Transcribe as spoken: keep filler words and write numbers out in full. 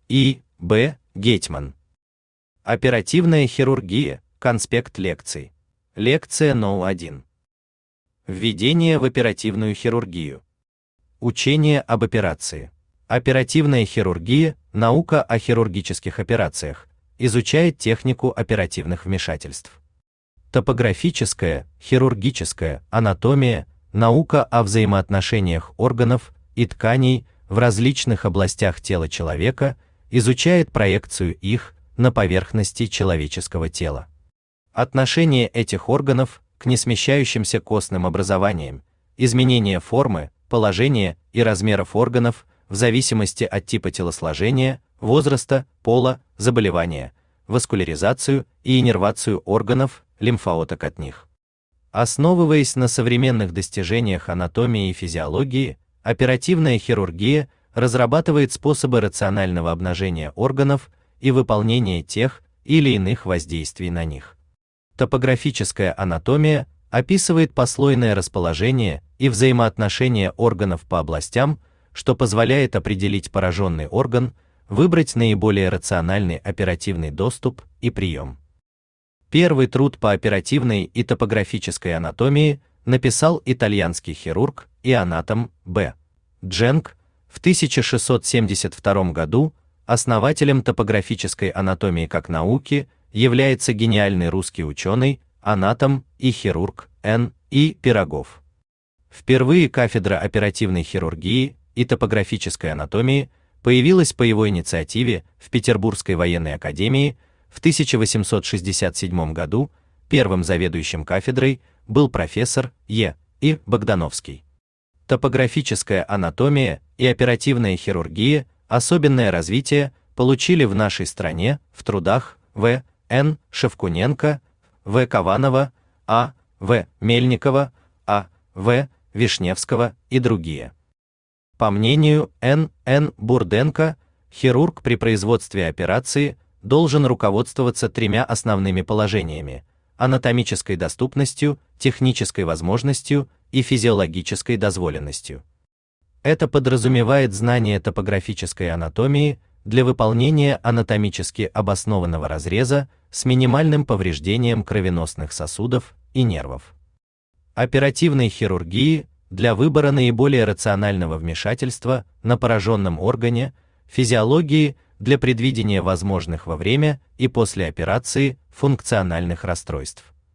И. Б. Гетьман. Оперативная хирургия. Конспект лекций. Лекция номер один. Введение в оперативную хирургию. Учение об операции. Оперативная хирургия – наука о хирургических операциях, изучает технику оперативных вмешательств. Топографическая, хирургическая, анатомия – наука о взаимоотношениях органов и тканей в различных областях тела человека, изучает проекцию их на поверхности человеческого тела. Отношение этих органов к несмещающимся костным образованиям, изменение формы, положения и размеров органов в зависимости от типа телосложения, возраста, пола, заболевания, васкуляризацию и иннервацию органов, лимфооток от них. Основываясь на современных достижениях анатомии и физиологии, оперативная хирургия разрабатывает способы рационального обнажения органов и выполнения тех или иных воздействий на них. Топографическая анатомия описывает послойное расположение и взаимоотношения органов по областям, что позволяет определить пораженный орган, выбрать наиболее рациональный оперативный доступ и прием. Первый труд по оперативной и топографической анатомии написал итальянский хирург и анатом Б. Дженк в тысяча шестьсот семьдесят втором году. Основателем топографической анатомии как науки является гениальный русский ученый, анатом и хирург Н. И. Пирогов. Впервые кафедра оперативной хирургии и топографической анатомии появилась по его инициативе в Петербургской военной академии в тысяча восемьсот шестьдесят седьмом году. Первым заведующим кафедрой был профессор Е. И. Богдановский. Топографическая анатомия и оперативная хирургия особенное развитие получили в нашей стране в трудах В. Н. Шевкуненко, В. Кованова, А. В. Мельникова, А. В. Вишневского и другие. По мнению Н. Н. Бурденко, хирург при производстве операции должен руководствоваться тремя основными положениями: анатомической доступностью, технической возможностью и физиологической дозволенностью. Это подразумевает знание топографической анатомии для выполнения анатомически обоснованного разреза с минимальным повреждением кровеносных сосудов и нервов. Оперативной хирургии для выбора наиболее рационального вмешательства на пораженном органе, физиологии для предвидения возможных во время и после операции функциональных расстройств.